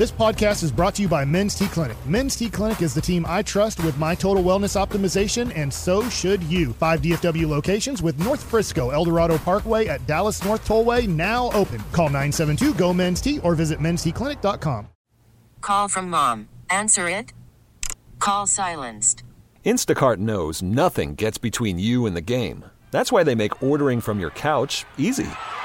This podcast is brought to you by Men's T Clinic. Men's T Clinic is the team I trust with my total wellness optimization, and so should you. 5 DFW locations with North Frisco, El Dorado Parkway at Dallas North Tollway now open. Call 972-GO-MEN'S-T or visit mensteclinic.com. Call from mom. Answer it. Call silenced. Instacart knows nothing gets between you and the game. That's why they make ordering from your couch easy.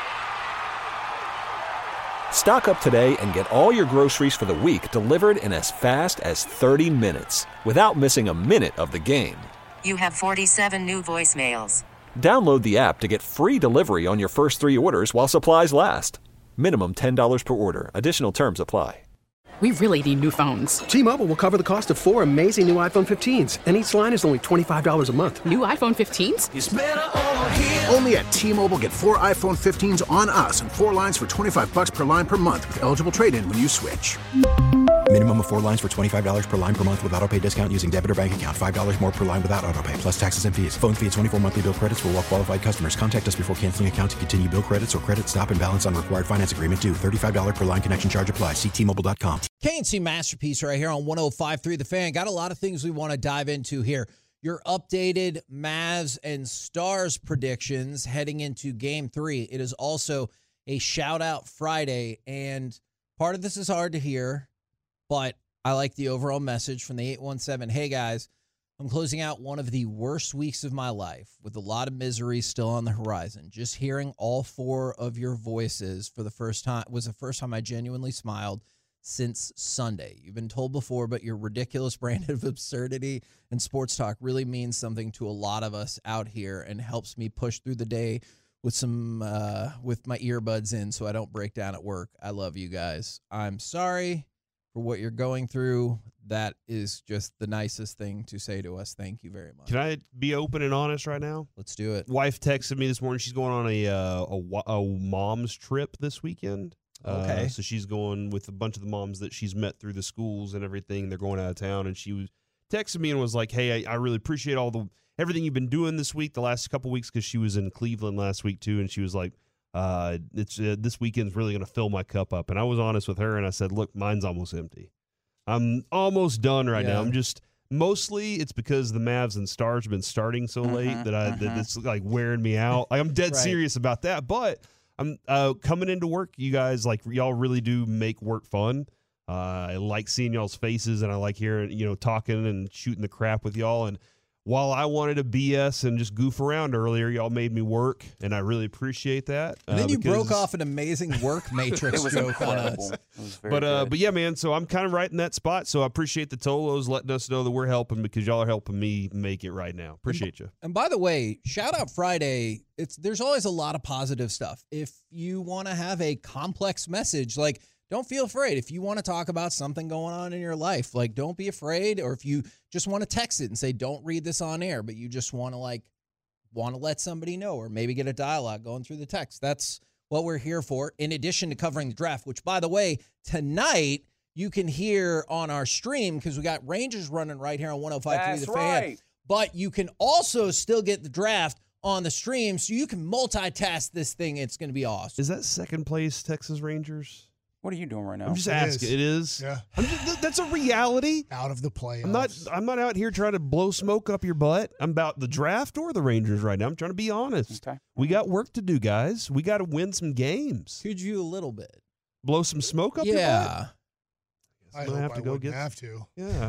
Stock up today and get all your groceries for the week delivered in as fast as 30 minutes without missing a minute of the game. You have 47 new voicemails. Download the app to get free delivery on your first 3 orders while supplies last. Minimum $10 per order. Additional terms apply. We really need new phones. T-Mobile will cover the cost of 4 amazing new iPhone 15s, and each line is only $25 a month. New iPhone 15s? It's better over here. Only at T-Mobile, get 4 iPhone 15s on us and 4 lines for $25 per line per month with eligible trade-in when you switch. Minimum of 4 lines for $25 per line per month with autopay discount using debit or bank account. $5 more per line without autopay, plus taxes and fees. Phone fee at 24 monthly bill credits for well-qualified customers. Contact us before canceling account to continue bill credits or credit stop and balance on required finance agreement due. $35 per line connection charge applies. See T-Mobile.com. K&C Masterpiece right here on 105.3 The Fan. Got a lot of things we want to dive into here. Your updated Mavs and Stars predictions heading into Game 3. It is also a shout-out Friday, and part of this is hard to hear, but I like the overall message from the 817. Hey, guys, I'm closing out one of the worst weeks of my life with a lot of misery still on the horizon. Just hearing all 4 of your voices for the first time was the first time I genuinely smiled since Sunday. You've been told before, but your ridiculous brand of absurdity and sports talk really means something to a lot of us out here and helps me push through the day with some with my earbuds in so I don't break down at work. I love you guys. I'm sorry for what you're going through. That is just the nicest thing to say to us. Thank you very much. Can I be open and honest right now? Let's do it. Wife texted me this morning. She's going on a mom's trip this weekend. Okay. So she's going with a bunch of the moms that she's met through the schools and everything. They're going out of town, and she was texting me and was like, "Hey, I really appreciate everything you've been doing this week, the last couple weeks," because she was in Cleveland last week too, and she was like, this weekend's really going to fill my cup up. And I was honest with her, and I said, "Look, mine's almost empty. I'm almost done right now. I'm just mostly it's because the Mavs and Stars have been starting so late that it's like wearing me out. I'm dead serious about that, but." I'm coming into work. You guys, y'all really do make work fun. I like seeing y'all's faces, and I like hearing, talking and shooting the crap with y'all. And while I wanted to BS and just goof around earlier, y'all made me work, and I really appreciate that. And then you broke off an amazing work matrix joke on us. But yeah, man. So I'm kind of right in that spot. So I appreciate the Tolos letting us know that we're helping because y'all are helping me make it right now. Appreciate you. And by the way, shout out Friday. There's always a lot of positive stuff. If you want to have a complex message, don't feel afraid. If you want to talk about something going on in your life, don't be afraid. Or if you just want to text it and say, don't read this on air, but you just want to let somebody know, or maybe get a dialogue going through the text. That's what we're here for, in addition to covering the draft, which, by the way, tonight you can hear on our stream because we got Rangers running right here on 105.3 The Fan. But you can also still get the draft on the stream, so you can multitask this thing. It's going to be awesome. Is that second place Texas Rangers? What are you doing right now? I'm just asking. It is. Yeah. That's a reality. Out of the playoffs. I'm not out here trying to blow smoke up your butt. I'm about the draft or the Rangers right now. I'm trying to be honest. Okay. We got work to do, guys. We got to win some games. Could you a little bit? Blow some smoke up your butt? Yeah. I hope I wouldn't have to. Yeah.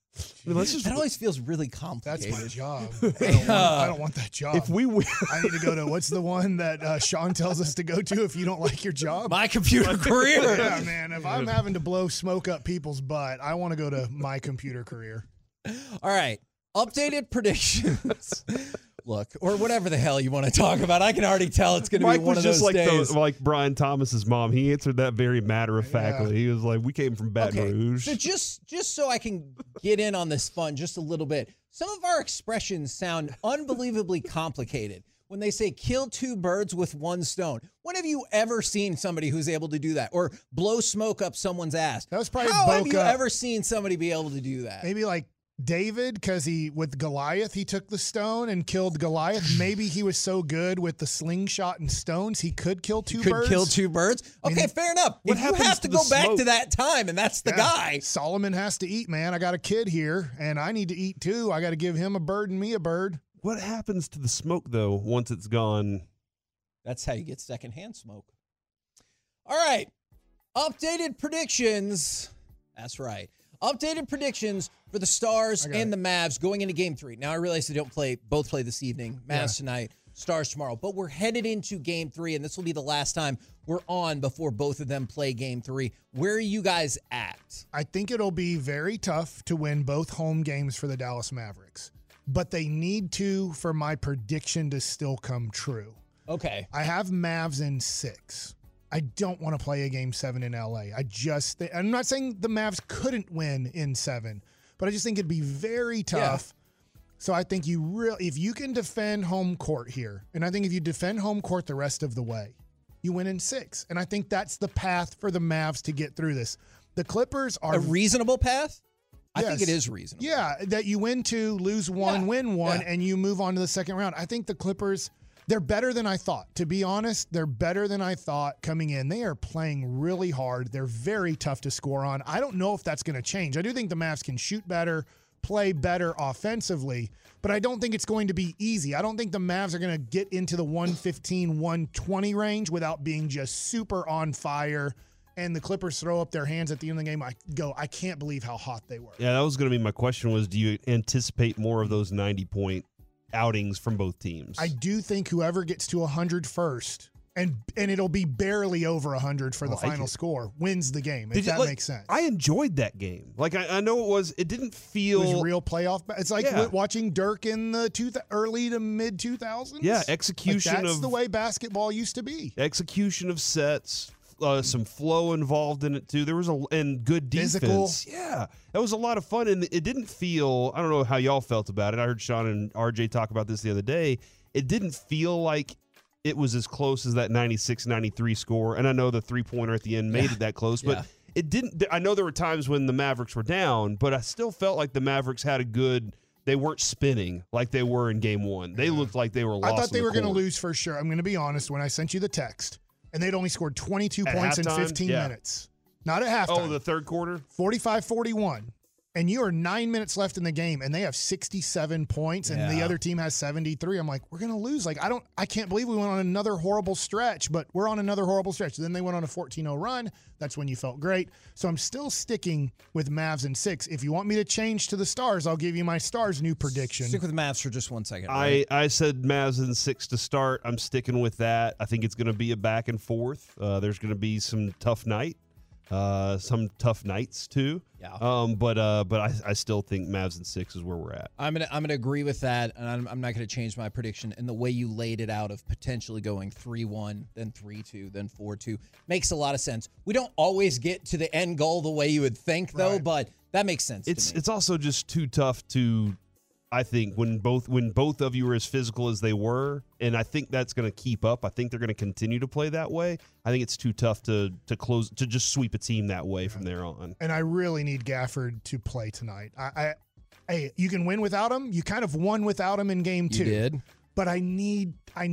That always feels really complicated. That's my job. I don't want that job. If we win, I need to go to, what's the one that Sean tells us to go to if you don't like your job? My Computer Career. Yeah, man. If I'm having to blow smoke up people's butt, I want to go to My Computer Career. All right. Updated predictions. Look, or whatever the hell you want to talk about. I can already tell it's going to be one of those days. Like Brian Thomas's mom. He answered that very matter-of-factly. He was like, we came from Baton Rouge. So just so I can get in on this fun just a little bit, some of our expressions sound unbelievably complicated. When they say kill 2 birds with 1 stone. When have you ever seen somebody who's able to do that? Or blow smoke up someone's ass? That was probably How have you ever seen somebody be able to do that? Maybe like David, because with Goliath, he took the stone and killed Goliath. Maybe he was so good with the slingshot and stones, he could kill two birds. Could kill two birds? Okay, fair enough. If you have to go back to that time, and that's the guy. Solomon has to eat, man. I got a kid here, and I need to eat too. I got to give him a bird and me a bird. What happens to the smoke, though, once it's gone? That's how you get secondhand smoke. All right. Updated predictions. That's right. Updated predictions for the Stars and the Mavs going into Game 3. Now, I realize they don't both play this evening. Mavs tonight, Stars tomorrow. But we're headed into Game 3, and this will be the last time we're on before both of them play Game 3. Where are you guys at? I think it'll be very tough to win both home games for the Dallas Mavericks. But they need to for my prediction to still come true. Okay. I have Mavs in 6. I don't want to play a Game 7 in LA. I'm not saying the Mavs couldn't win in 7, but I just think it'd be very tough. Yeah. So I think if you can defend home court here, and I think if you defend home court the rest of the way, you win in 6. And I think that's the path for the Mavs to get through this. The Clippers are a reasonable path? I think it is reasonable. Yeah, that you win 2, lose 1, win 1, and you move on to the second round. I think the Clippers, they're better than I thought. To be honest, they're better than I thought coming in. They are playing really hard. They're very tough to score on. I don't know if that's going to change. I do think the Mavs can shoot better, play better offensively, but I don't think it's going to be easy. I don't think the Mavs are going to get into the 115, 120 range without being just super on fire. And the Clippers throw up their hands at the end of the game. I can't believe how hot they were. Yeah, that was going to be my question was, do you anticipate more of those 90-point outings from both teams? I do think whoever gets to 100 first, and it'll be barely over 100 for the final score, wins the game, if that makes sense. I enjoyed that game. I know it didn't feel... It was real playoff. It's like watching Dirk in the early to mid-2000s. Yeah, execution that's the way basketball used to be. Execution of sets, some flow involved in it too. There was and good defense. Physical. Yeah, that was a lot of fun, and it didn't feel. I don't know how y'all felt about it. I heard Sean and RJ talk about this the other day. It didn't feel like it was as close as that 96-93 score, and I know the 3-pointer at the end made it that close, but it didn't. I know there were times when the Mavericks were down, but I still felt like the Mavericks had a good. They weren't spinning like they were in Game 1. They looked like they were lost. I thought they were going to lose for sure. I'm going to be honest. When I sent you the text. And they'd only scored 22 points in 15 minutes. Not at halftime. Oh, the third quarter? 45-41. And you are 9 minutes left in the game, and they have 67 points, and the other team has 73. I'm like, we're going to lose. I can't believe we went on another horrible stretch, but we're on another horrible stretch. Then they went on a 14-0 run. That's when you felt great. So I'm still sticking with Mavs in 6. If you want me to change to the Stars, I'll give you my Stars new prediction. Stick with Mavs for just 1 second. Right? I said Mavs in 6 to start. I'm sticking with that. I think it's going to be a back and forth. There's going to be some tough some tough nights too. Yeah. But I still think Mavs in 6 is where we're at. I'm gonna agree with that, and I'm not gonna change my prediction. And the way you laid it out of potentially going 3-1, then 3-2, then 4-2 makes a lot of sense. We don't always get to the end goal the way you would think, though, but that makes sense. to me. It's also just too tough to. I think when both of you are as physical as they were, and I think that's going to keep up. I think they're going to continue to play that way. I think it's too tough to just sweep a team that way from there on. And I really need Gafford to play tonight. Hey, you can win without him. You kind of won without him in Game 2. You did, but I need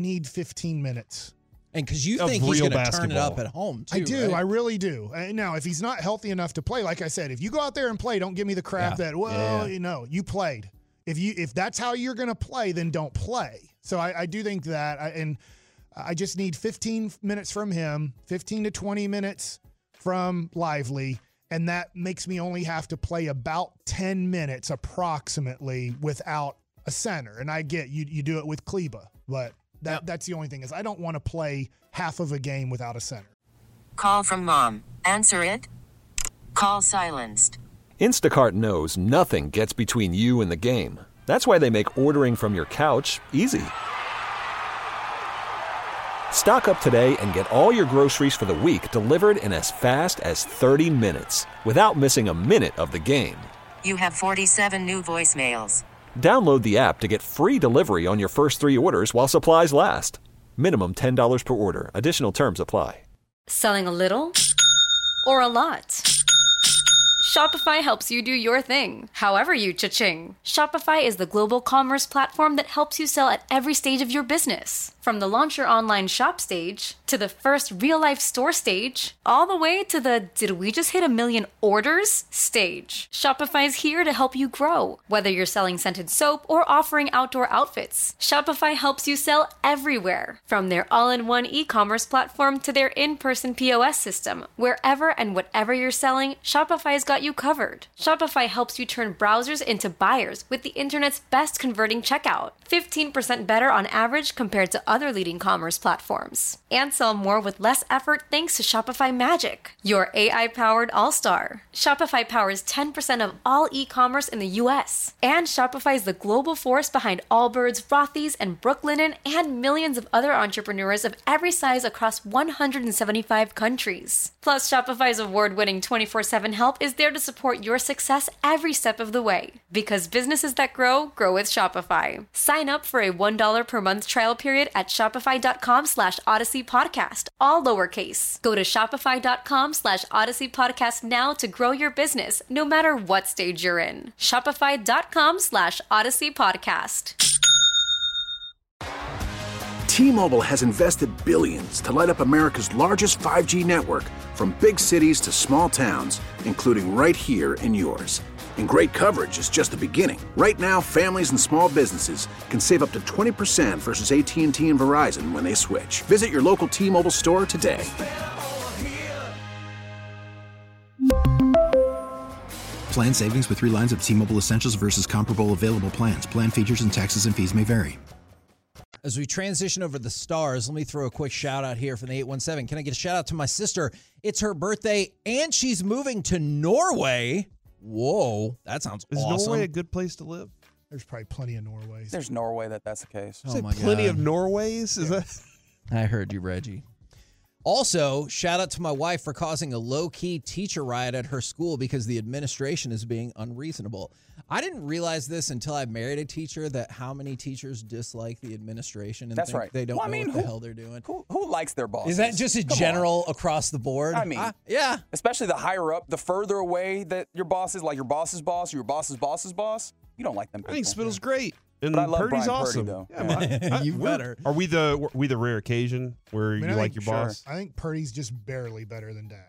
15 minutes. And because you think he's going to turn it up at home, too. I do. Right? I really do. Now, if he's not healthy enough to play, like I said, if you go out there and play, don't give me the crap you played. If that's how you're going to play, then don't play. So I do think that, and I just need 15 minutes from him, 15 to 20 minutes from Lively, and that makes me only have to play about 10 minutes approximately without a center. And I get you do it with Kleba, but that's the only thing is I don't want to play half of a game without a center. Call from mom. Answer it. Call silenced. Instacart knows nothing gets between you and the game. That's why they make ordering from your couch easy. Stock up today and get all your groceries for the week delivered in as fast as 30 minutes without missing a minute of the game. You have 47 new voicemails. Download the app to get free delivery on your first 3 orders while supplies last. Minimum $10 per order. Additional terms apply. Selling a little or a lot? Shopify helps you do your thing, however you cha-ching. Shopify is the global commerce platform that helps you sell at every stage of your business. From the launch your online shop stage, to the first real-life store stage, all the way to the did we just hit 1 million orders stage. Shopify's here to help you grow. Whether you're selling scented soap or offering outdoor outfits, Shopify helps you sell everywhere. From their all-in-one e-commerce platform to their in-person POS system, wherever and whatever you're selling, Shopify's got you covered. Shopify helps you turn browsers into buyers with the internet's best converting checkout. 15% better on average compared to other leading commerce platforms. And sell more with less effort thanks to Shopify Magic, your AI-powered all-star. Shopify powers 10% of all e-commerce in the U.S. And Shopify is the global force behind Allbirds, Rothy's, and Brooklinen, and millions of other entrepreneurs of every size across 175 countries. Plus, Shopify's award-winning 24/7 help is there to support your success every step of the way. Because businesses that grow with Shopify. Sign up for a $1 per month trial period at shopify.com/Odyssey Podcast, all lowercase. Go to shopify.com/Odyssey Podcast now to grow your business, no matter what stage you're in. Shopify.com/Odyssey Podcast. T-Mobile has invested billions to light up America's largest 5G network, from big cities to small towns, including right here in yours. And great coverage is just the beginning. Right now, families and small businesses can save up to 20% versus AT&T and Verizon when they switch. Visit your local T-Mobile store today. Plan savings with 3 lines of T-Mobile Essentials versus comparable available plans. Plan features and taxes and fees may vary. As we transition over the Stars, let me throw a quick shout out here from the 817. Can I get a shout out to my sister? It's her birthday, and she's moving to Norway. Whoa, that sounds awesome. Is Norway a good place to live? There's probably plenty of Norways. There's Norway that's the case. Oh my plenty God. of Norways? Is that? I heard you, Reggie. Also, shout out to my wife for causing a low-key teacher riot at her school because the administration is being unreasonable. I didn't realize this until I married a teacher, that how many teachers dislike the administration and That's think right. they don't Well, I know mean, what the hell they're doing. Who likes their bosses? Is that just a Come general across the board? I mean, yeah. Especially the higher up, the further away that your boss is, like your boss's boss, or your boss's boss's boss, you don't like them people. I think Spittle's great. And But I love Purdy's Brian awesome. Purdy, though. Yeah, You better. Are we the rare occasion where I mean, you I like think- your boss? I think Purdy's just barely better than Dak.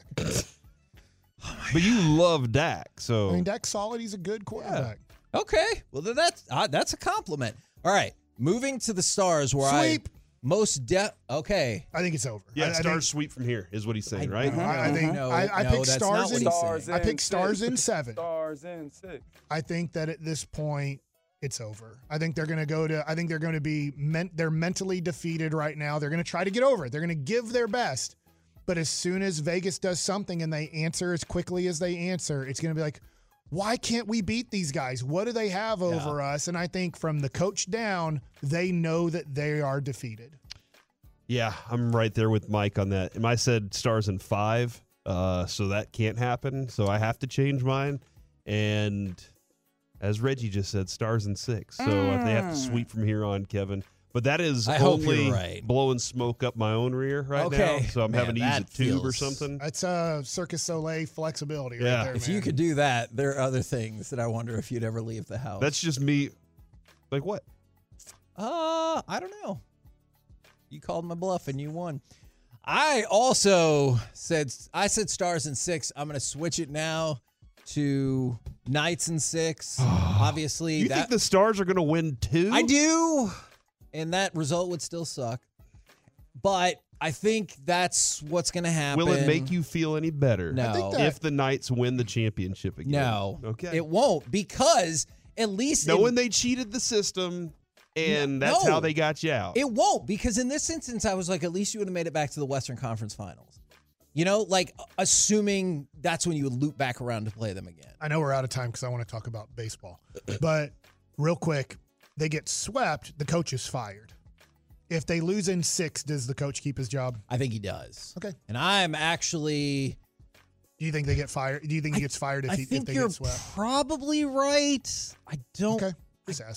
But you love Dak, so I mean, Dak's solid. He's a good quarterback. Okay. Well, then that's a compliment. All right. Moving to the Stars where Sweep. Okay. I think it's over. yeah, I Stars think, sweep from here is what he's saying, right? I think No, I no, picked that's Stars not what in. he's saying. I picked Stars in 7. Stars in 6. I think that at this point, it's over. I think they're going to be they're mentally defeated right now. They're going to try to get over it. They're going to give their best. But as soon as Vegas does something and they answer as quickly as they answer, it's going to be like, why can't we beat these guys? What do they have over us? And I think from the coach down, they know that they are defeated. Yeah, I'm right there with Mike on that. And I said Stars in 5, so that can't happen. So I have to change mine. And as Reggie just said, Stars in 6. So if they have to sweep from here on, Kevin. But that is I hope only you're right. blowing smoke up my own rear right Okay. now. So I'm Man, having to use a that tube or feels- something. That's Circus Soleil flexibility Yeah. right there, If man. you could do that, there are other things that I wonder if you'd ever leave the house. That's just me. Like what? I don't know. You called my bluff and you won. I also said Stars in 6. I'm going to switch it now to Knights in 6. Obviously, You think the Stars are going to win 2? I do, and that result would still suck. But I think that's what's going to happen. Will it make you feel any better? No. I think that- If the Knights win the championship again? No. Okay. It won't, because at least Knowing they cheated the system, and that's No. how they got you out. It won't, because in this instance, I was like, at least you would have made it back to the Western Conference Finals. You know, like assuming that's when you would loop back around to play them again. I know we're out of time because I want to talk about baseball. But real quick, they get swept, the coach is fired. If they lose in 6, does the coach keep his job? I think he does. Okay. And I'm actually... Do you think they get fired? Do you think he gets fired if I they think get you're swept? probably right. I don't... Okay. Just asking.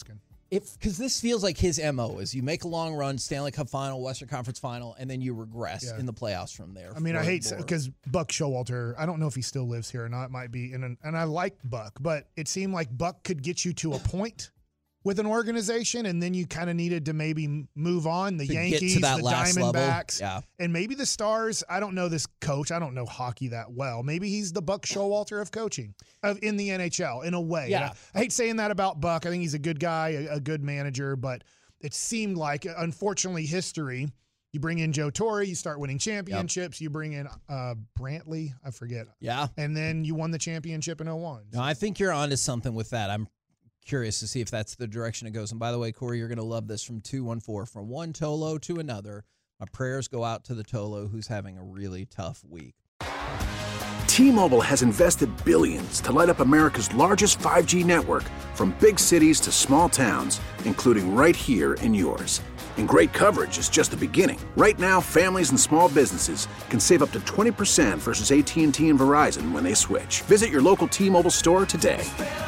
Because this feels like his MO is you make a long run, Stanley Cup final, Western Conference final, and then you regress in the playoffs from there. I mean, I hate because Buck Showalter, I don't know if he still lives here or not. It might be, and I like Buck, but it seemed like Buck could get you to a point with an organization, and then you kind of needed to maybe move on. The Yankees, the Diamondbacks, and maybe the Stars. I don't know this coach. I don't know hockey that well. Maybe he's the Buck Showalter of coaching in the NHL in a way. Yeah. I hate saying that about Buck. I think he's a good guy, a good manager, but it seemed like, unfortunately, history. You bring in Joe Torre, you start winning championships. You bring in Brantley, I forget. Yeah. And then you won the championship in 2001. No, I think you're onto something with that. I'm curious to see if that's the direction it goes. And by the way, Corey, you're going to love this from 214. From one Tolo to another, my prayers go out to the Tolo who's having a really tough week. T-Mobile has invested billions to light up America's largest 5G network, from big cities to small towns, including right here in yours. And great coverage is just the beginning. Right now, families and small businesses can save up to 20% versus AT&T and Verizon when they switch. Visit your local T-Mobile store today.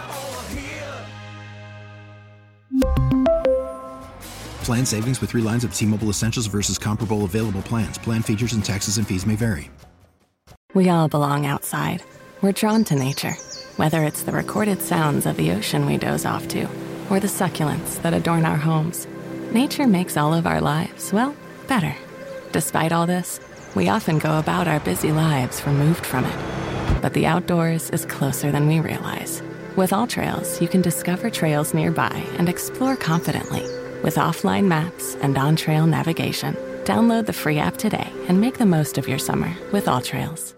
Plan savings with 3 lines of T-Mobile Essentials versus comparable available plans. Plan features and taxes and fees may vary. We all belong outside. We're drawn to nature, whether it's the recorded sounds of the ocean we doze off to, or the succulents that adorn our homes. Nature makes all of our lives, well, better. Despite all this, we often go about our busy lives removed from it. But the outdoors is closer than we realize. With AllTrails, you can discover trails nearby and explore confidently. With offline maps and on-trail navigation, download the free app today and make the most of your summer with AllTrails.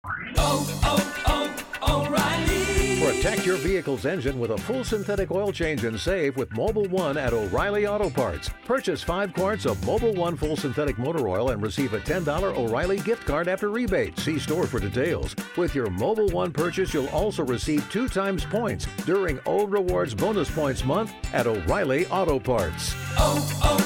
Protect your vehicle's engine with a full synthetic oil change and save with Mobil 1 at O'Reilly Auto Parts. Purchase 5 quarts of Mobil 1 full synthetic motor oil and receive a $10 O'Reilly gift card after rebate. See store for details. With your Mobil 1 purchase, you'll also receive 2 times points during O Rewards Bonus Points Month at O'Reilly Auto Parts.